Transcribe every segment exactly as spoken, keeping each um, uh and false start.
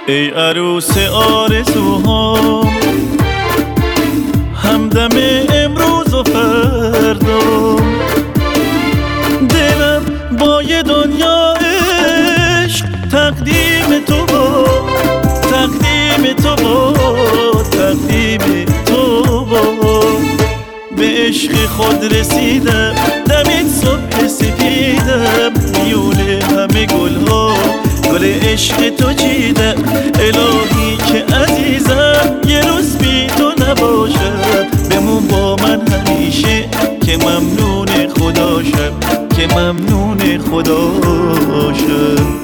ای عروس آرزوهام، همدم امروز و فردا، دلم با یه دنیا عشق تقدیم تو با تقدیم تو با تقدیم تو با به عشق خود رسیدم، دمید صبح سپیدم، میونه همه گلها گل عشق تو چیدم. الهی که عزیزم یه روز بی تو نباشم، بمون با من همیشه که ممنون خداشم، که ممنون خداشم.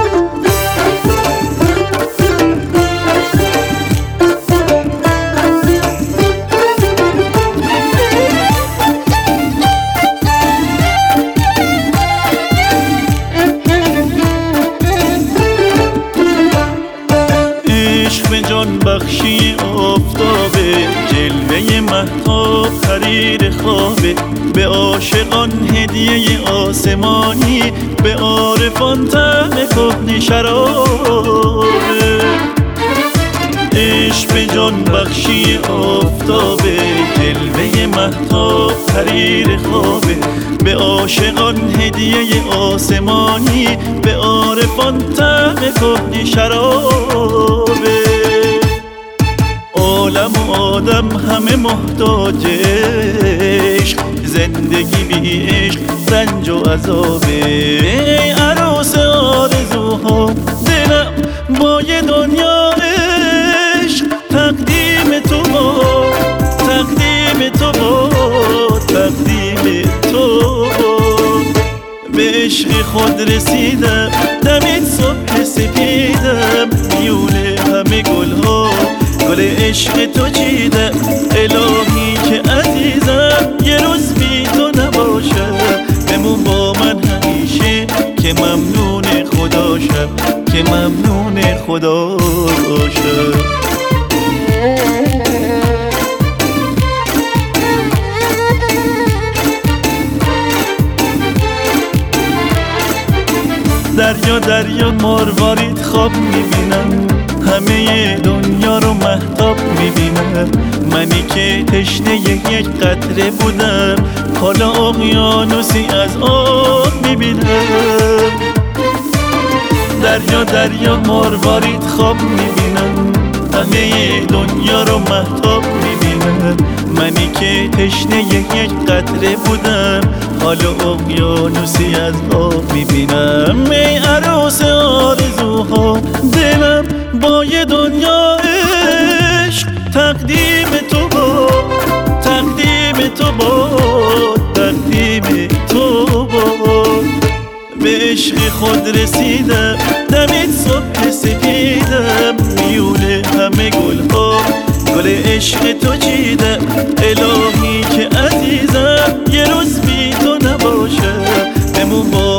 به جان بخشی آفتابه، جلوه مهتاب حریر خوابه، به عاشقان هدیه آسمانی، به عارفان طعم کهنه شرابه. عشق به جان بخشی آفتابه، جلوه مهتاب حریر خوابه، به عاشقان هدیه آسمانی، به عارفان طعم کهنه شرابه. عالم و آدم همه محتاج عشق، زندگی بی عشق رنج و عذابه. ای عروس آرزوها، دلم با یه دنیا عشق تقدیم تو با تقدیم تو با تقدیم تو با به عشق خود رسیدم، دمید صبح سپیدم، میونه همه گلها گل عشق تو چیدم. الهی که عزیزم یه روز بی تو نباشم، بمون با من همیشه که ممنون خداشم، که ممنون خداشم. دریا دریا مروارید خواب میبینم، همه دنیا رو مهتاب میبینم. منی که تشنه یک قطره بودم، حالا اقیانوسی از آب میبینم. دریا دریا مروارید خواب میبینم، همه دنیا رو مهتاب میبینم. منی که تشنه یک قطره بودم، حالا اقیانوسی از آب میبینم. ای عروس آرزوها، دلم با یه دنیا عشق تقدیم تو با تقدیم تو با تقدیم تو با به عشق خود رسیدم، دمید صبح سپیدم، میونه همه گلها گل عشق تو چیدم. الهی که عزیزم یه روز بی تو نباشم، بمون با